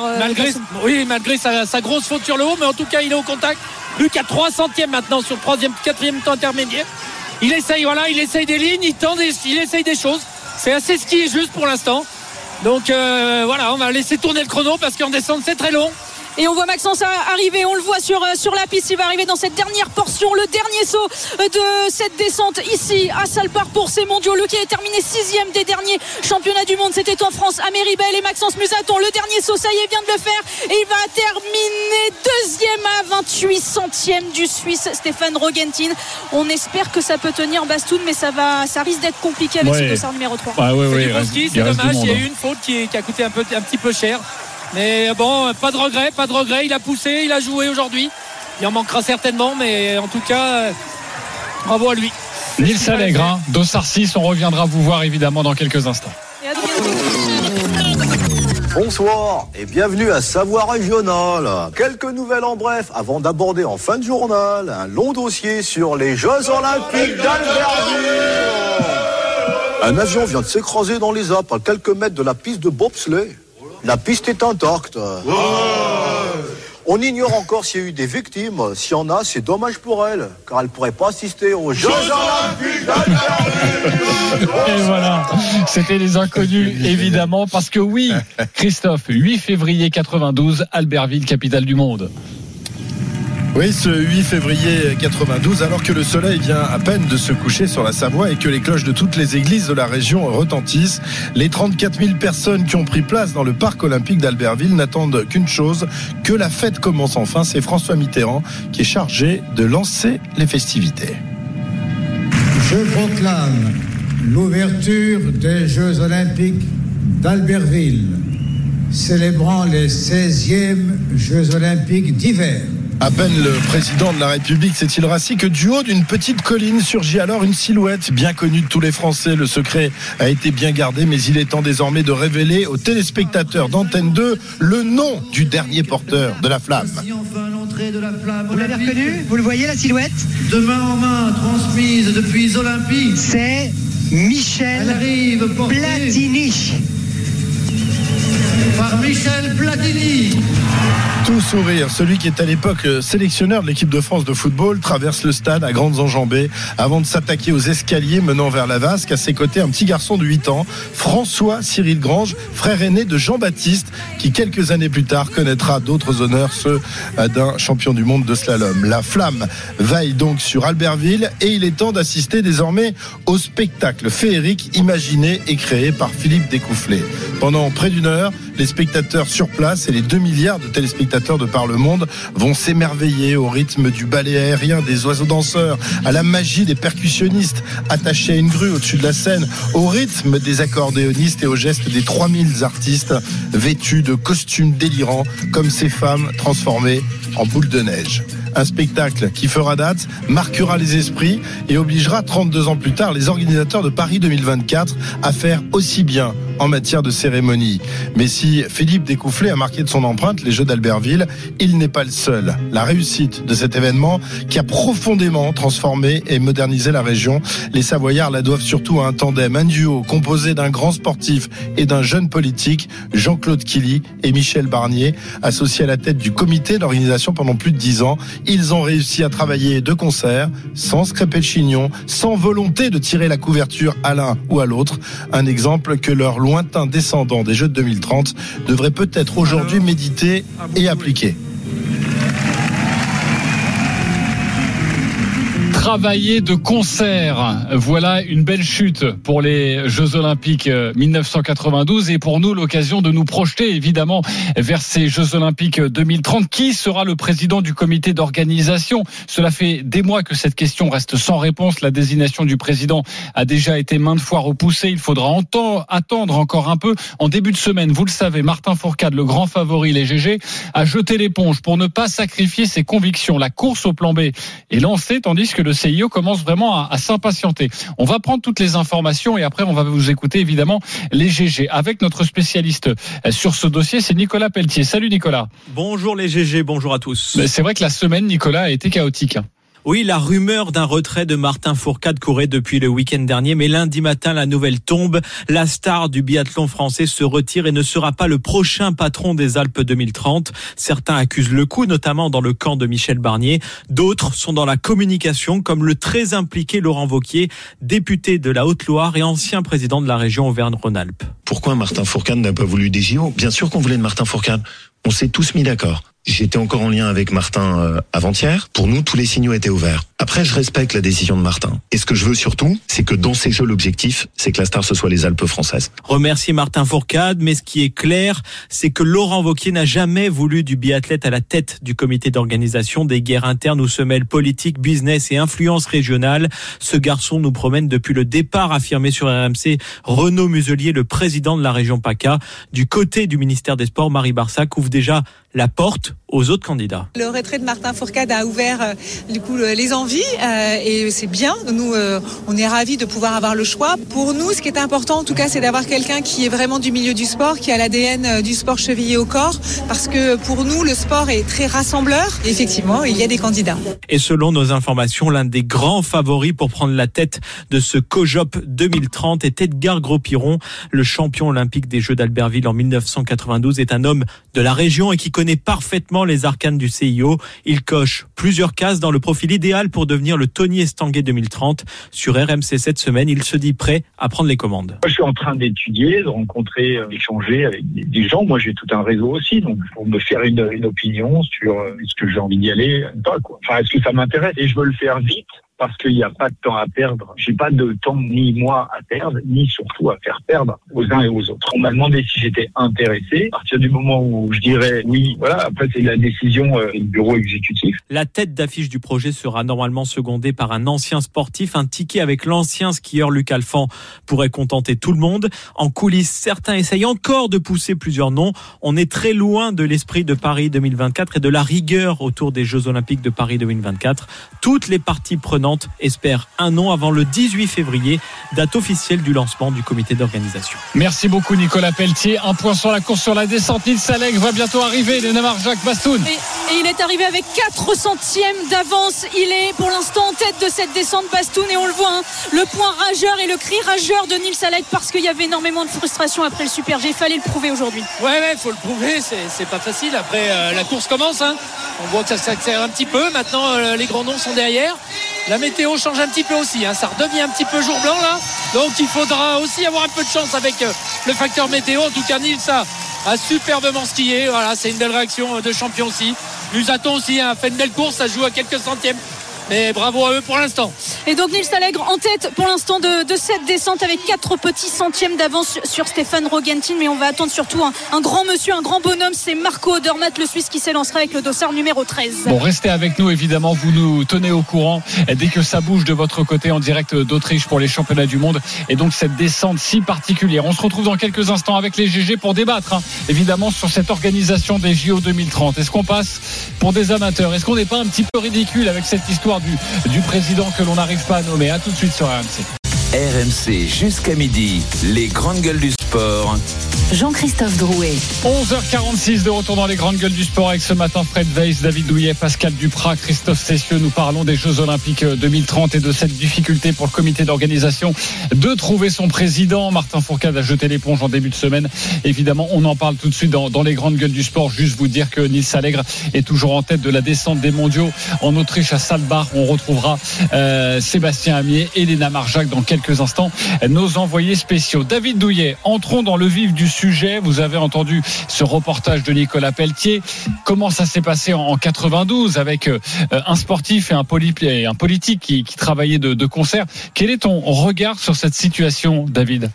Malgré sa grosse faute sur le haut, mais en tout cas il est au contact. Plus qu'à 3 centièmes maintenant sur le 3e, 4e temps intermédiaire. Il essaye des lignes, il essaye des choses. C'est assez ski et juste pour l'instant. Donc on va laisser tourner le chrono parce qu'en descente c'est très long. Et on voit Maxence arriver, on le voit sur la piste. Il va arriver dans cette dernière portion, le dernier saut de cette descente ici à Saalbach pour ces mondiaux. Le qui a terminé 6e des derniers championnats du monde, c'était en France à Méribel. Et Maxence Musaton, le dernier saut, ça y est, vient de le faire. Et il va terminer 2e à 28 centièmes du Suisse Stéphane Rogentin. On espère que ça peut tenir Bastoun, mais ça risque d'être compliqué avec ce dossard numéro 3. C'est du bon ski, c'est dommage. Il y a eu une faute qui a coûté un petit peu cher. Mais bon, pas de regret, il a poussé, il a joué aujourd'hui. Il en manquera certainement, mais en tout cas, bravo à lui. Nils Allègre, dossard 6, on reviendra vous voir évidemment dans quelques instants. Bonsoir et bienvenue à Savoir Régional. Quelques nouvelles en bref avant d'aborder en fin de journal un long dossier sur les Jeux Olympiques d'Albertville. Un avion vient de s'écraser dans les Alpes à quelques mètres de la piste de bobsleigh. La piste est intacte. On ignore encore s'il y a eu des victimes. S'il y en a, c'est dommage pour elle, car elle ne pourrait pas assister aux Jeux Olympiques d'Albertville. Et voilà, c'était les inconnus, évidemment, parce que oui, Christophe, 8 février 92, Albertville, capitale du monde. Oui, ce 8 février 92, alors que le soleil vient à peine de se coucher sur la Savoie et que les cloches de toutes les églises de la région retentissent, les 34 000 personnes qui ont pris place dans le parc olympique d'Albertville n'attendent qu'une chose, que la fête commence enfin. C'est François Mitterrand qui est chargé de lancer les festivités. Je proclame l'ouverture des Jeux olympiques d'Albertville, célébrant les 16e Jeux olympiques d'hiver. À peine le président de la République s'est-il rassis que du haut d'une petite colline surgit alors une silhouette bien connue de tous les Français. Le secret a été bien gardé, mais il est temps désormais de révéler aux téléspectateurs d'Antenne 2 le nom du dernier porteur de la flamme. Vous l'avez reconnu ? Vous le voyez, la silhouette ? De main en main, transmise depuis Olympique. C'est Michel Platini. Par Michel Platini. Tout sourire, celui qui est à l'époque sélectionneur de l'équipe de France de football traverse le stade à grandes enjambées avant de s'attaquer aux escaliers menant vers la vasque. À ses côtés, un petit garçon de 8 ans, François Cyril Grange, frère aîné de Jean-Baptiste, qui quelques années plus tard connaîtra d'autres honneurs, ceux d'un champion du monde de slalom. La flamme veille donc sur Albertville et il est temps d'assister désormais au spectacle féerique imaginé et créé par Philippe Découfflet. Pendant près d'une heure, les spectateurs sur place et les 2 milliards de téléspectateurs de par le monde vont s'émerveiller au rythme du ballet aérien des oiseaux danseurs, à la magie des percussionnistes attachés à une grue au-dessus de la scène, au rythme des accordéonistes et au geste des 3000 artistes vêtus de costumes délirants comme ces femmes transformées en boules de neige. Un spectacle qui fera date, marquera les esprits et obligera 32 ans plus tard les organisateurs de Paris 2024 à faire aussi bien en matière de cérémonie. Mais si Philippe Découfflet a marqué de son empreinte les Jeux d'Albertville, il n'est pas le seul. La réussite de cet événement qui a profondément transformé et modernisé la région, les Savoyards la doivent surtout à un tandem, un duo composé d'un grand sportif et d'un jeune politique, Jean-Claude Killy et Michel Barnier, associés à la tête du comité d'organisation pendant plus de 10 ans. Ils ont réussi à travailler de concert, sans se crêper le chignon, sans volonté de tirer la couverture à l'un ou à l'autre. Un exemple que leurs lointains descendants des Jeux de 2030 devraient peut-être aujourd'hui méditer et appliquer. Travailler de concert, voilà une belle chute pour les Jeux Olympiques 1992 et pour nous l'occasion de nous projeter évidemment vers ces Jeux Olympiques 2030. Qui sera le président du comité d'organisation ? Cela fait des mois que cette question reste sans réponse. La désignation du président a déjà été maintes fois repoussée. Il faudra attendre encore un peu. En début de semaine, vous le savez, Martin Fourcade, le grand favori, les GG, a jeté l'éponge pour ne pas sacrifier ses convictions. La course au plan B est lancée tandis que le CIO commence vraiment à s'impatienter. On va prendre toutes les informations et après on va vous écouter évidemment les GG avec notre spécialiste sur ce dossier, c'est Nicolas Pelletier. Salut Nicolas. Bonjour les GG, bonjour à tous. C'est vrai que la semaine, Nicolas, a été chaotique. Oui, la rumeur d'un retrait de Martin Fourcade courait depuis le week-end dernier, mais lundi matin, la nouvelle tombe. La star du biathlon français se retire et ne sera pas le prochain patron des Alpes 2030. Certains accusent le coup, notamment dans le camp de Michel Barnier. D'autres sont dans la communication, comme le très impliqué Laurent Wauquiez, député de la Haute-Loire et ancien président de la région Auvergne-Rhône-Alpes. Pourquoi Martin Fourcade n'a pas voulu des JO ? Bien sûr qu'on voulait de Martin Fourcade. On s'est tous mis d'accord. J'étais encore en lien avec Martin avant-hier. Pour nous, tous les signaux étaient ouverts. Après, je respecte la décision de Martin. Et ce que je veux surtout, c'est que dans ces Jeux, l'objectif, c'est que la star, ce soit les Alpes françaises. Remercier Martin Fourcade, mais ce qui est clair, c'est que Laurent Wauquiez n'a jamais voulu du biathlète à la tête du comité d'organisation. Des guerres internes où se mêlent politique, business et influence régionale. Ce garçon nous promène depuis le départ, affirmé sur RMC Renaud Muselier, le président de la région PACA. Du côté du ministère des Sports, Marie Barsac ouvre déjà la porte aux autres candidats. Le retrait de Martin Fourcade a ouvert les envies et c'est bien. Nous, on est ravis de pouvoir avoir le choix. Pour nous, ce qui est important, en tout cas, c'est d'avoir quelqu'un qui est vraiment du milieu du sport, qui a l'ADN du sport chevillé au corps, parce que pour nous, le sport est très rassembleur. Et effectivement, il y a des candidats. Et selon nos informations, l'un des grands favoris pour prendre la tête de ce COJOP 2030 est Edgar Gros-Piron. Le champion olympique des Jeux d'Albertville en 1992 est un homme de la région et qui connaît parfaitement parfaitement les arcanes du CIO. Il coche plusieurs cases dans le profil idéal pour devenir le Tony Estanguet 2030. Sur RMC cette semaine, il se dit prêt à prendre les commandes. Moi, je suis en train d'étudier, de rencontrer, d'échanger avec des gens. Moi, j'ai tout un réseau aussi, donc pour me faire une opinion sur est-ce que j'ai envie d'y aller, pas quoi. Enfin, est-ce que ça m'intéresse? Et je veux le faire vite. Parce qu'il n'y a pas de temps à perdre. J'ai pas de temps ni moi à perdre, ni surtout à faire perdre aux uns et aux autres. On m'a demandé si j'étais intéressé. À partir du moment où je dirais oui, voilà, après c'est la décision du bureau exécutif. La tête d'affiche du projet sera normalement secondée par un ancien sportif. Un ticket avec l'ancien skieur Luc Alphand pourrait contenter tout le monde. En coulisses, certains essayent encore de pousser plusieurs noms. On est très loin de l'esprit de Paris 2024 et de la rigueur autour des Jeux Olympiques de Paris 2024. Toutes les parties prenantes espère un nom avant le 18 février, date officielle du lancement du comité d'organisation. Merci beaucoup Nicolas Pelletier. Un point sur la course sur la descente. Nils Allègre va bientôt arriver. Les Namarjak Bastoun. Et il est arrivé avec 4 centièmes d'avance. Il est pour l'instant en tête de cette descente Bastoun et on le voit, le point rageur et le cri rageur de Nils Allègre parce qu'il y avait énormément de frustration après le Super G. Il fallait le prouver aujourd'hui. Ouais, faut le prouver. C'est pas facile. Après, la course commence. On voit que ça s'accélère un petit peu. Maintenant, les grands noms sont derrière. La météo change un petit peu aussi, ça redevient un petit peu jour blanc là, donc il faudra aussi avoir un peu de chance avec le facteur météo. En tout cas, Nils a superbement skié, voilà, c'est une belle réaction de champion aussi. Musaton aussi a fait une belle course, ça joue à quelques centièmes. Mais bravo à eux pour l'instant. Et donc Nils Allègre en tête pour l'instant de cette descente avec 4 petits centièmes d'avance sur Stéphane Rogentin. Mais on va attendre surtout un grand monsieur, un grand bonhomme. C'est Marco Odermatt, le Suisse, qui s'élancera avec le dossard numéro 13. Bon, restez avec nous évidemment. Vous nous tenez au courant dès que ça bouge de votre côté en direct d'Autriche pour les championnats du monde. Et donc cette descente si particulière. On se retrouve dans quelques instants avec les GG pour débattre évidemment sur cette organisation des JO 2030. Est-ce qu'on passe pour des amateurs? Est-ce qu'on n'est pas un petit peu ridicule avec cette histoire du président que l'on n'arrive pas à nommer? À tout de suite sur RMC. RMC jusqu'à midi, les grandes gueules du sport. Jean-Christophe Drouet. 11h46 de retour dans les grandes gueules du sport avec ce matin Fred Weiss, David Douillet, Pascal Duprat, Christophe Cessieux. Nous parlons des Jeux Olympiques 2030 et de cette difficulté pour le comité d'organisation de trouver son président. Martin Fourcade a jeté l'éponge en début de semaine. Évidemment, on en parle tout de suite dans les grandes gueules du sport. Juste vous dire que Nils Allègre est toujours en tête de la descente des mondiaux en Autriche à Saalbach. On retrouvera Sébastien Amier et Léna Marjac dans quelques instants. Nos envoyés spéciaux. David Douillet, entrons dans le vif du sujet. Vous avez entendu ce reportage de Nicolas Pelletier. Comment ça s'est passé en 92 avec un sportif et un politique qui travaillaient de concert. Quel est ton regard sur cette situation, David?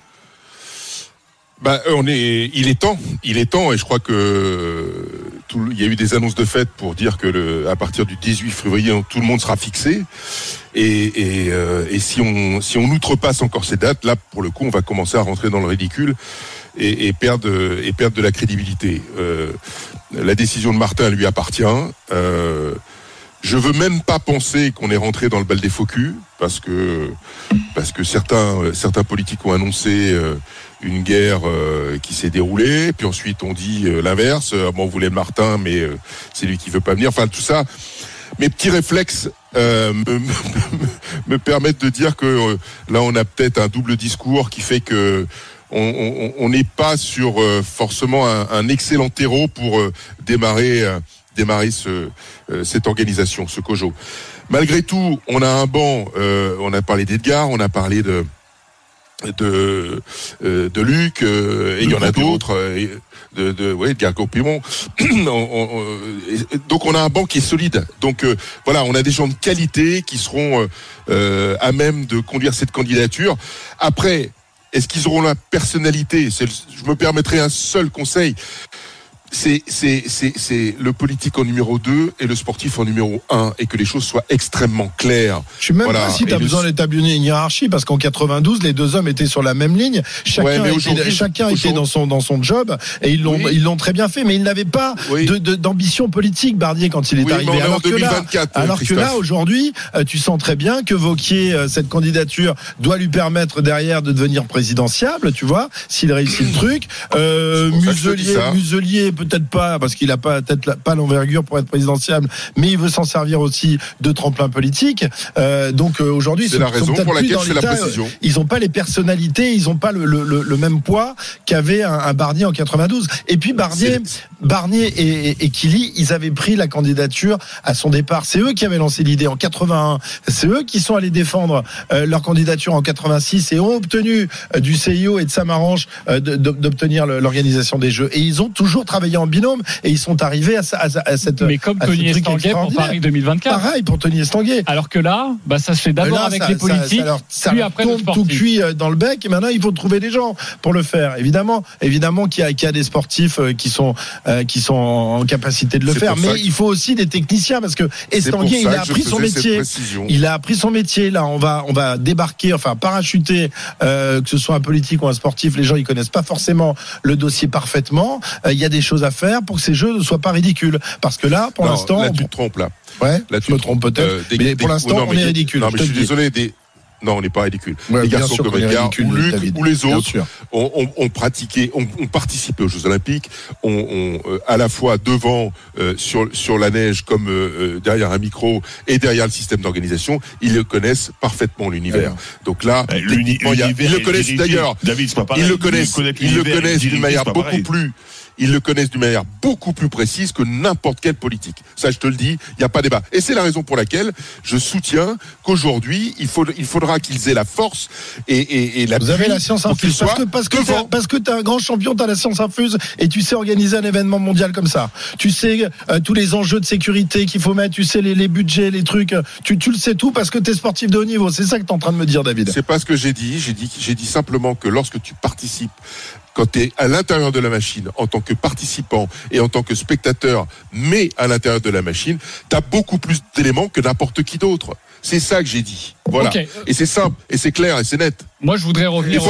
Il est temps, et je crois que il y a eu des annonces de fait pour dire que à partir du 18 février, tout le monde sera fixé. Et si on outrepasse encore ces dates, là, pour le coup, on va commencer à rentrer dans le ridicule et perdre de la crédibilité. La décision de Martin lui appartient. Je veux même pas penser qu'on est rentré dans le bal des faux culs, parce que certains politiques ont annoncé une guerre qui s'est déroulée, puis ensuite on dit l'inverse. On voulait Martin, mais c'est lui qui veut pas venir. Enfin, tout ça. Mes petits réflexes me permettent de dire que là, on a peut-être un double discours qui fait que on n'est pas sur forcément un excellent terreau pour démarrer cette organisation, ce COJO. Malgré tout, on a un banc. On a parlé d'Edgar, on a parlé de Luc, et il y en a d'autres. Edgar Copimon. Donc on a un banc qui est solide. Donc voilà, on a des gens de qualité qui seront à même de conduire cette candidature. Après, est-ce qu'ils auront la personnalité? Je me permettrai un seul conseil. C'est le politique en numéro 2 et le sportif en numéro 1, et que les choses soient extrêmement claires. Je sais même pas si tu as besoin d'établir une hiérarchie, parce qu'en 92, les deux hommes étaient sur la même ligne. Chacun était dans son job, et ils l'ont très bien fait, mais ils n'avaient pas d'ambition politique, Barnier, quand il est arrivé. Alors que là, aujourd'hui, tu sens très bien que Wauquiez, cette candidature doit lui permettre derrière de devenir présidentiable, tu vois, s'il réussit le truc. Muselier peut-être pas, parce qu'il a peut-être pas l'envergure pour être présidentiable, mais il veut s'en servir aussi de tremplin politique. Donc aujourd'hui, c'est la raison pour laquelle c'est la précision. Ils n'ont pas les personnalités, ils n'ont pas le même poids qu'avait un Barnier en 92. Et puis Barnier et Killy, ils avaient pris la candidature à son départ. C'est eux qui avaient lancé l'idée en 81. C'est eux qui sont allés défendre leur candidature en 86 et ont obtenu du CIO et de Samaranch d'obtenir l'organisation des Jeux. Et ils ont toujours travaillé en binôme et ils sont arrivés à cette. Mais comme Tony Estanguet pour Paris 2024. Pareil pour Tony Estanguet. Alors que là, ça se fait d'abord avec les politiques, puis après le sportif. Tout cuit dans le bec et maintenant il faut trouver des gens pour le faire. Évidemment qu'il y a des sportifs qui sont en capacité de le faire, mais il faut aussi des techniciens parce que Estanguet, il a appris son métier. Il a appris son métier. Là, on va débarquer, parachuter, que ce soit un politique ou un sportif. Les gens, ils connaissent pas forcément le dossier parfaitement. Il y a des choses à faire pour que ces jeux ne soient pas ridicules. Parce que là, pour l'instant, là, tu te trompes là. Ouais, là, je me trompe peut-être. Mais pour l'instant, on est ridicule. Non, mais je suis désolé. Non, on n'est pas ridicule. Les garçons comme Edgar, ou Luc, ou les autres ont pratiqué, ont participé aux Jeux Olympiques, ont à la fois devant sur la neige comme derrière un micro et derrière le système d'organisation, ils le connaissent parfaitement l'univers. Donc là, ils le connaissent d'ailleurs. David, c'est pas pareil. Ils le connaissent d'une manière d'une manière beaucoup plus précise que n'importe quelle politique. Ça, je te le dis, il n'y a pas débat. Et c'est la raison pour laquelle je soutiens qu'aujourd'hui, il faudra qu'ils aient la force et la. Vous avez la science infuse parce que t'es un grand champion, t'as la science infuse et tu sais organiser un événement mondial comme ça. Tu sais tous les enjeux de sécurité qu'il faut mettre, tu sais les budgets, les trucs. Tu le sais tout parce que t'es sportif de haut niveau. C'est ça que t'es en train de me dire, David. C'est pas ce que j'ai dit. J'ai dit simplement que lorsque tu participes, quand tu es à l'intérieur de la machine, en tant que participant et en tant que spectateur, mais à l'intérieur de la machine, tu as beaucoup plus d'éléments que n'importe qui d'autre. C'est ça que j'ai dit. Voilà. Okay. Et c'est simple, et c'est clair, et c'est net. Moi, je voudrais revenir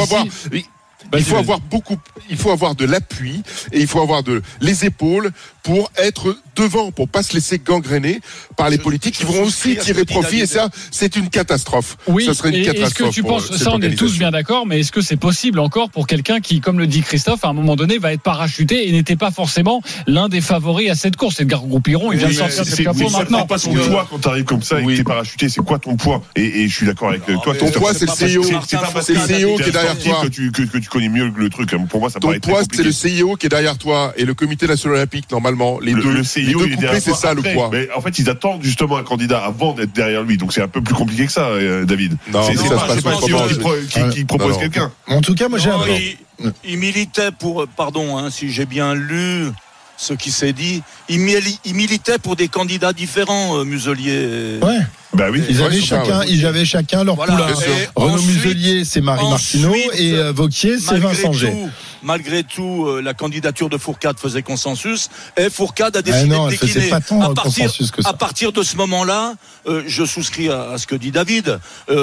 Il faut avoir de l'appui et il faut avoir les épaules pour être devant, pour pas se laisser gangréner par les politiques qui vont aussi tirer profit. Et ça, c'est une catastrophe. Oui, ça serait une catastrophe. Est-ce que tu penses, ça on est tous bien d'accord, mais est-ce que c'est possible encore pour quelqu'un qui, comme le dit Christophe, à un moment donné, va être parachuté et n'était pas forcément l'un des favoris à cette course? Edgar Groupiron, il vient de sortir de chapeau maintenant. Pas ton poids quand t'arrives comme ça et que t'es parachuté, c'est quoi ton poids? Et je suis d'accord avec toi. Ton poids, c'est le CIO. C'est le CIO qui est derrière toi. Que tu connais mieux le truc. Pour moi, ça paraît très compliqué. C'est le CIO qui est derrière toi et le Comité national olympique, normalement. Les deux couplés, c'est ça le poids. Mais en fait, ils attendent justement un candidat avant d'être derrière lui. Donc c'est un peu plus compliqué que ça, David. Non, c'est pas qui propose quelqu'un. En tout cas, moi j'ai un plan. Il militait pour, si j'ai bien lu ce qui s'est dit, il militait pour des candidats différents, Muselier. Ouais. Bah oui, ils avaient chacun leur poulain. Renaud Muselier, c'est Marie Martineau et Wauquiez, c'est Vincent G. Malgré tout, la candidature de Fourcade faisait consensus et Fourcade a décidé de décliner. À partir de ce moment-là, je souscris à ce que dit David.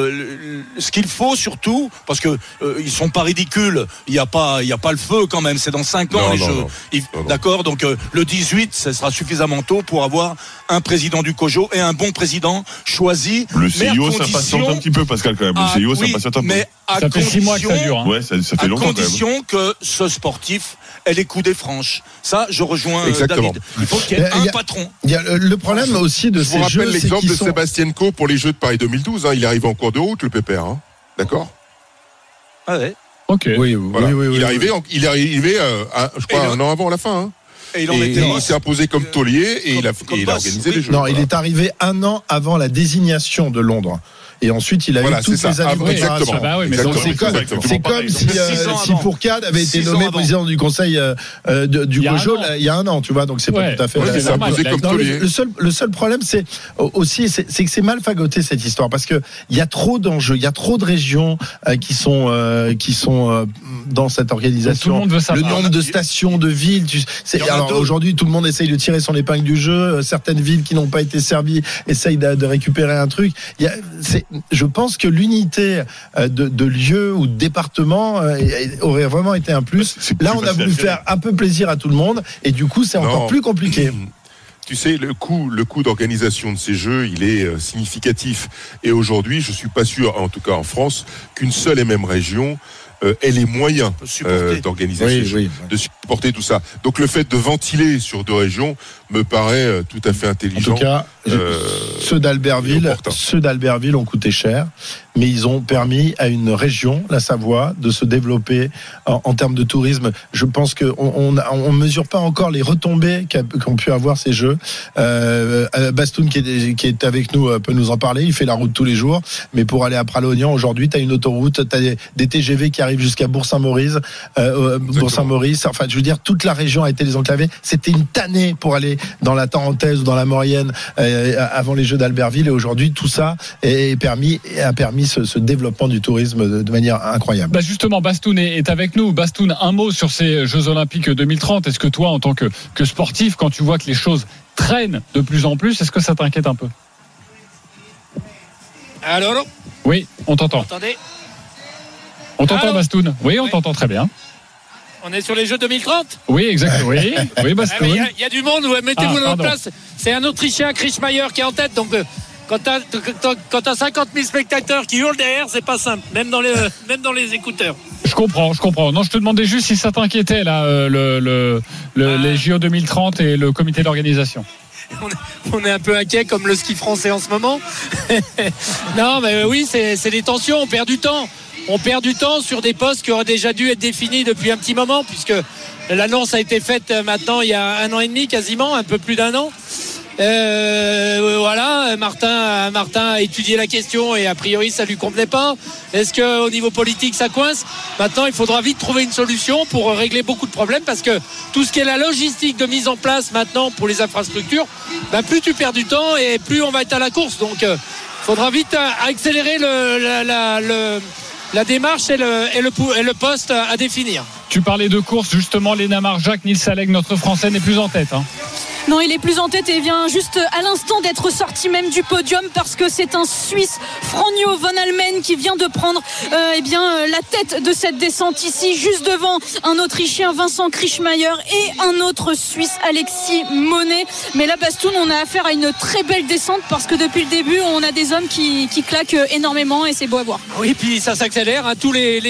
Ce qu'il faut surtout, parce que ils sont pas ridicules, il y a pas le feu quand même. C'est dans 5 ans les Jeux. D'accord, donc le 18, ce sera suffisamment tôt pour avoir un président du COJO et un bon président choisi. Le CIO, ça patiente un petit peu, Pascal, quand même. Le CIO, ça patiente un peu. Mais ça fait 6 mois que ça dure. Ouais, ça fait longtemps. À condition que ce sportif ait les coudées franches. Ça, je rejoins David. Il faut qu'il y ait un patron. Il y a le problème aussi de ces jeux. Je vous rappelle l'exemple de Sébastienko pour les Jeux de Paris 2012. Il est arrivé en cours de route, le Pépère. D'accord. Ah ouais. Ok. Oui. Il est arrivé, je crois, un an avant la fin. Et il s'est imposé comme taulier et il a organisé les Jeux. Non, il est arrivé un an avant la désignation de Londres. Et ensuite, il a eu toutes les années de préparation. C'est comme si Fourcade avait été nommé président du conseil du COJO il y a un an, tu vois. Donc c'est pas tout à fait. Le seul problème, c'est aussi, c'est que c'est mal fagoté cette histoire parce que il y a trop d'enjeux, il y a trop de régions qui sont dans cette organisation. Le nombre de stations, de villes. Alors aujourd'hui, tout le monde essaye de tirer son épingle du jeu. Certaines villes qui n'ont pas été servies essayent de récupérer un truc. Je pense que l'unité de lieu ou de département aurait vraiment été un plus. Là, on a voulu faire un peu plaisir à tout le monde et du coup, c'est encore plus compliqué. Tu sais, le coût d'organisation de ces Jeux, il est significatif. Et aujourd'hui, je suis pas sûr, en tout cas en France, qu'une seule et même région ait les moyens d'organiser ces Jeux. porter tout ça. Donc le fait de ventiler sur 2 régions me paraît tout à fait intelligent. En tout cas, ceux d'Albertville ont coûté cher, mais ils ont permis à une région, la Savoie, de se développer en termes de tourisme. Je pense qu'on mesure pas encore les retombées qu'ont pu avoir ces jeux. Bastoun qui est avec nous peut nous en parler. Il fait la route tous les jours, mais pour aller à Pralognan aujourd'hui, t'as une autoroute, t'as des TGV qui arrivent jusqu'à Bourg-Saint-Maurice. Enfin, je veux dire, toute la région a été désenclavée. C'était une tannée pour aller dans la Tarentaise ou dans la Maurienne avant les Jeux d'Albertville, et aujourd'hui tout ça a permis ce développement du tourisme de manière incroyable. Justement, Bastoun est avec nous. Bastoun, un mot sur ces Jeux Olympiques 2030. Est-ce que toi, en tant que sportif, quand tu vois que les choses traînent de plus en plus, est-ce que ça t'inquiète un peu? Allô? Oui, on t'entend. Attendez. On t'entend, Bastoun? Oui, on t'entend très bien. On est sur les Jeux 2030? Oui, exactement. Oui, Bastoun. Il y a du monde, mettez-vous dans notre place. C'est un Autrichien, Krischmeier, qui est en tête. Donc, quand t'as 50 000 spectateurs qui hurlent derrière, c'est pas simple, même dans les écouteurs. Je comprends. Non, je te demandais juste si ça t'inquiétait, là, les JO 2030 et le comité d'organisation. On est un peu inquiet comme le ski français en ce moment. Non, mais oui, c'est des tensions, on perd du temps. On perd du temps sur des postes qui auraient déjà dû être définis depuis un petit moment, puisque l'annonce a été faite maintenant il y a 1 an et demi quasiment, un peu plus d'1 an. Voilà, Martin a étudié la question et a priori ça lui convenait pas. Est-ce qu'au niveau politique ça coince? Maintenant il faudra vite trouver une solution pour régler beaucoup de problèmes, parce que tout ce qui est la logistique de mise en place maintenant pour les infrastructures, plus tu perds du temps et plus on va être à la course. Donc il faudra vite accélérer la démarche et le poste à définir. Tu parlais de course, justement, Léna Marjac, Nils Saleg, notre Français, n'est plus en tête. Non, il est plus en tête et vient juste à l'instant d'être sorti même du podium, parce que c'est un Suisse, Franjo van Almen, qui vient de prendre la tête de cette descente ici, juste devant un Autrichien, Vincent Krischmeier, et un autre Suisse, Alexis Monet. Mais là, Bastoun, on a affaire à une très belle descente, parce que depuis le début, on a des hommes qui claquent énormément, et c'est beau à voir. Oui, puis ça s'accélère. Tous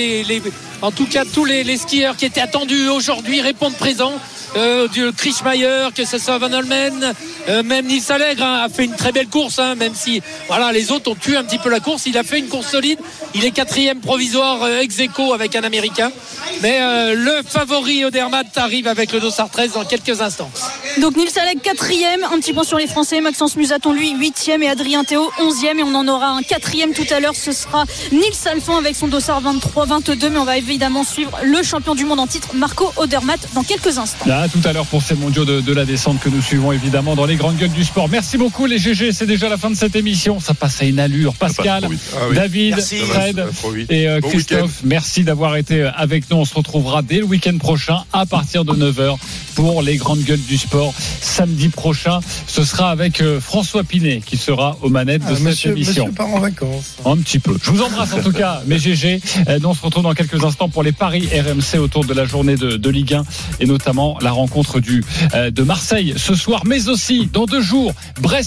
les skieurs qui étaient attendus aujourd'hui répondent présent. Du Krischmeier, que ce soit Van Holmen, même Nils Saleg a fait une très belle course, même si les autres ont tué un petit peu la course. Il a fait une course solide, il est 4e provisoire ex aequo avec un Américain, mais le favori Odermatt arrive avec le dossard 13 dans quelques instants. Donc Nils Saleg 4e, un petit point sur les Français. Maxence Musaton lui 8e et Adrien Théo 11e, et on en aura un 4e tout à l'heure, ce sera Nils Alphand avec son dossard 23-22, mais on va évidemment suivre le champion du monde en titre Marco Odermatt dans quelques instants. Tout à l'heure pour ces mondiaux de la descente que nous suivons évidemment dans les grandes gueules du sport. Merci beaucoup les GG, c'est déjà la fin de cette émission. Ça passe à une allure. Pascal, David, Fred et Christophe, merci d'avoir été avec nous. On se retrouvera dès le week-end prochain à partir de 9h pour les grandes gueules du sport. Samedi prochain, ce sera avec François Pinet qui sera aux manettes de cette émission. Monsieur part en vacances. Un petit peu. Je vous embrasse en tout cas, mes GG. Nous on se retrouve dans quelques instants pour les paris RMC autour de la journée de Ligue 1 et notamment la rencontre de Marseille ce soir, mais aussi dans 2 jours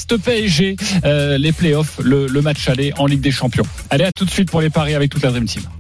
Brest-PSG, les playoffs, le match aller en Ligue des Champions. Allez, à tout de suite pour les paris avec toute la Dream Team.